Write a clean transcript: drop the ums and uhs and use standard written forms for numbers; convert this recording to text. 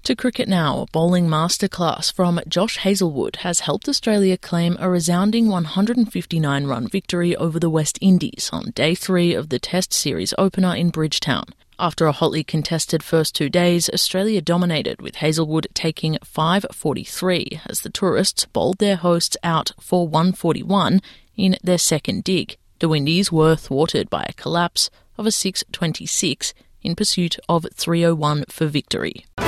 To cricket now, a bowling masterclass from Josh Hazlewood has helped Australia claim a resounding 159-run victory over the West Indies on Day 3 of the Test Series opener in Bridgetown. After a hotly contested first 2 days, Australia dominated, with Hazlewood taking 543 as the tourists bowled their hosts out for 141 in their second dig. The Windies were thwarted by a collapse of a 626 in pursuit of 301 for victory.